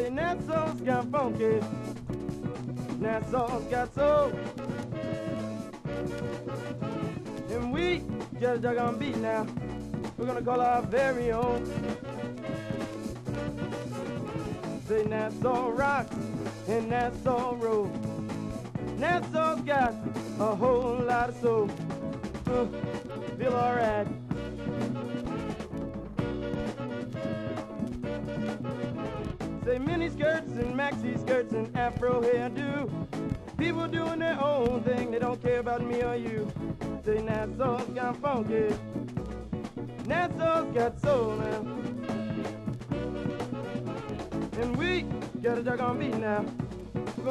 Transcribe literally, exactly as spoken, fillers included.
Say Nassau's got funky, Nassau's got soul, and we just a doggone beat now. We're gonna call our very own. Say Nassau rock and Nassau roll. Nassau's got a whole lot of soul. Uh, feel alright. Say mini skirts and maxi skirts and afro hairdo. People doing their own thing, they don't care about me or you. Say Nassau's got funky, Nassau's got soul now, and we got a doggone beat now.